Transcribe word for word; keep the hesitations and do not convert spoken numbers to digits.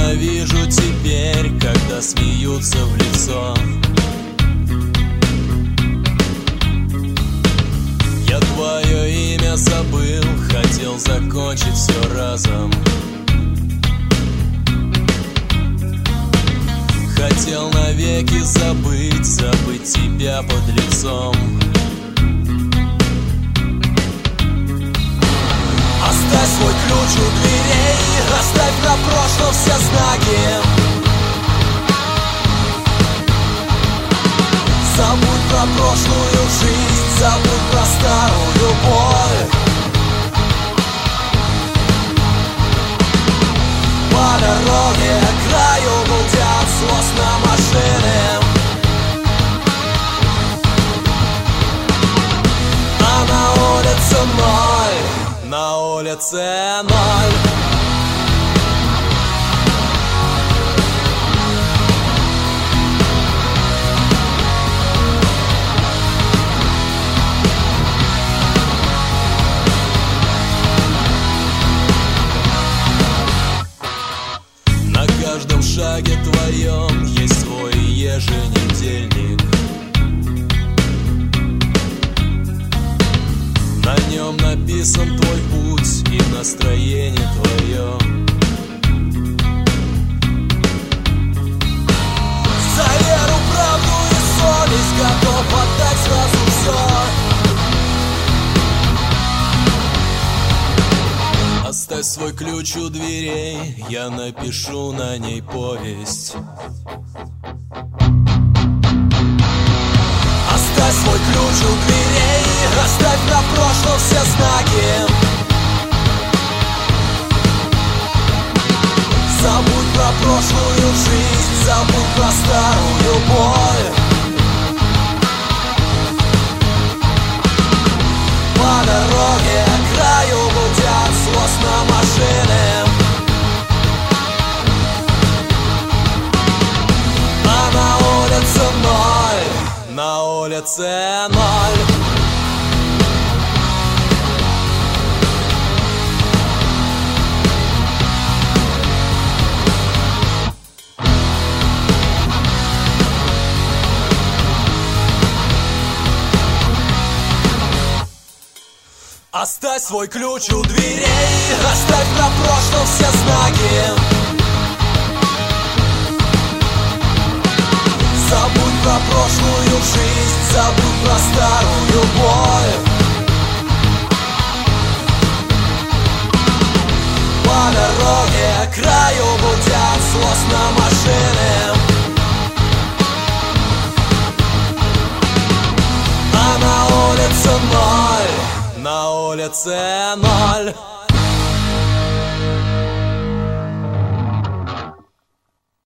Ненавижу теперь, когда смеются в лицо. Я твое имя забыл, хотел закончить все разом. Хотел навеки забыть, забыть тебя под лицом. Оставь свой ключ у дверей, оставь на прошлом все знаки. Забудь про прошлую жизнь, забудь про старую боль. По дороге к краю гудят злостно машины, а на улице ноль, на улице ноль. На каждом шаге твоем есть свой еженедельник. На нем написан твой путь и настроение твое. За веру, правду и совесть готов отдать сразу все. Оставь свой ключ у дверей, я напишу на ней повесть. Оставь свой ключ у дверей, оставь на прошлом все знаки. Забудь про прошлую жизнь, забудь про старую боль. По дороге к краю гудят злостно машины, а на улице ноль, на улице ноль. Оставь свой ключ у дверей, оставь на прошлом все знаки. Забудь про прошлую жизнь, забудь про старую боль. По дороге к краю гудят злостно машины, а на улице ноль, на улице ноль.